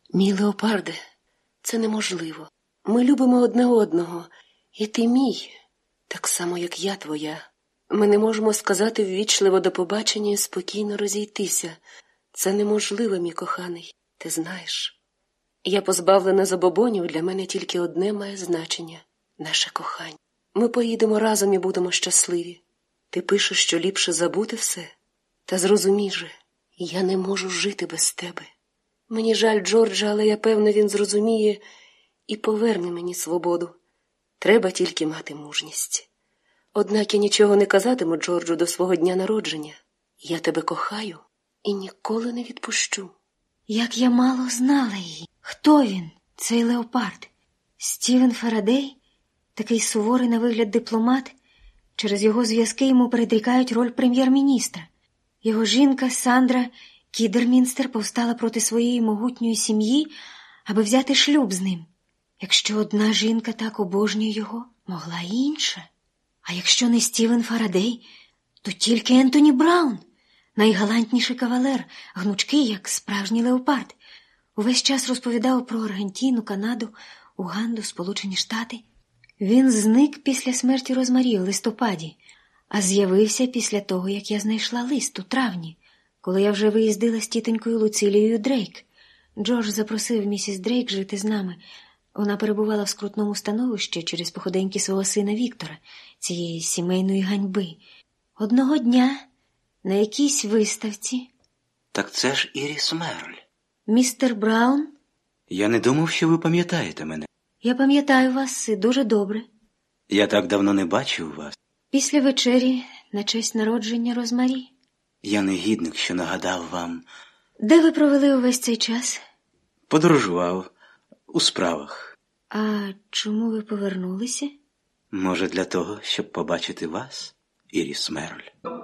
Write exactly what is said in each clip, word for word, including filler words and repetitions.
Мій Леопарде, це неможливо. Ми любимо одне одного, і ти мій, так само, як я твоя. Ми не можемо сказати ввічливо до побачення і спокійно розійтися. Це неможливо, мій коханий, ти знаєш. Я позбавлена забобонів, для мене тільки одне має значення – наше кохання. Ми поїдемо разом і будемо щасливі. Ти пишеш, що ліпше забути все. Та зрозумій же, я не можу жити без тебе. Мені жаль Джорджа, але я певна, він зрозуміє і поверне мені свободу. Треба тільки мати мужність. Однак я нічого не казатиму Джорджу до свого дня народження. Я тебе кохаю і ніколи не відпущу. Як я мало знала її. Хто він, цей Леопард? Стівен Фарадей? Такий суворий на вигляд дипломат? Через його зв'язки йому передрікають роль прем'єр-міністра. Його жінка Сандра Кідермінстер повстала проти своєї могутньої сім'ї, аби взяти шлюб з ним. Якщо одна жінка так обожнює його, могла й інша. А якщо не Стівен Фарадей, то тільки Ентоні Браун, найгалантніший кавалер, гнучкий, як справжній леопард. Увесь час розповідав про Аргентину, Канаду, Уганду, Сполучені Штати. Він зник після смерті Розмарі в листопаді, а з'явився після того, як я знайшла лист у травні, коли я вже виїздила з тітонькою Луцилією Дрейк. Джордж запросив місіс Дрейк жити з нами. Вона перебувала в скрутному становищі через походеньки свого сина Віктора, цієї сімейної ганьби. Одного дня на якійсь виставці... Так це ж Іріс Мерль. Містер Браун? Я не думав, що ви пам'ятаєте мене. Я пам'ятаю вас і дуже добре. Я так давно не бачив вас. Після вечері на честь народження Розмарі. Я негідник, що нагадав вам. Де ви провели увесь цей час? Подорожував. У справах. А чому ви повернулися? Може, для того, щоб побачити вас, Іріс Мерль.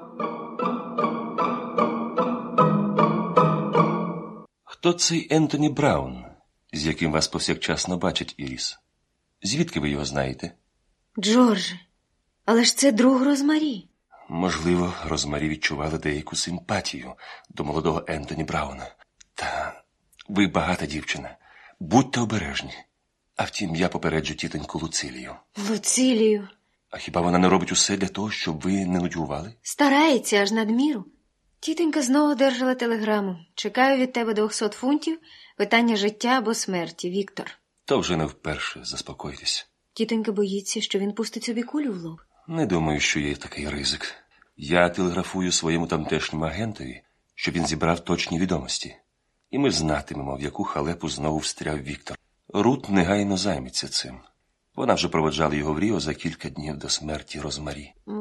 Хто цей Ентоні Браун, з яким вас повсякчасно бачить Іріс? Звідки ви його знаєте? Джордже, але ж це друг Розмарі. Можливо, Розмарі відчували деяку симпатію до молодого Ентоні Брауна. Та ви багата дівчина. Будьте обережні. А втім, я попереджу тітоньку Луцилію. Луцилію? А хіба вона не робить усе для того, щоб ви не нудьгували? Старається аж надміру. Тітонька знову одержала телеграму. Чекаю від тебе двохсот фунтів. Питання життя або смерті, Віктор. То вже не вперше, заспокойтесь. Тітонька боїться, що він пустить собі кулю в лоб. Не думаю, що є такий ризик. Я телеграфую своєму тамтешньому агентові, щоб він зібрав точні відомості. І ми знатимемо, в яку халепу знову встряв Віктор. Рут негайно займеться цим. Вона вже проводжала його в Ріо за кілька днів до смерті Розмарі.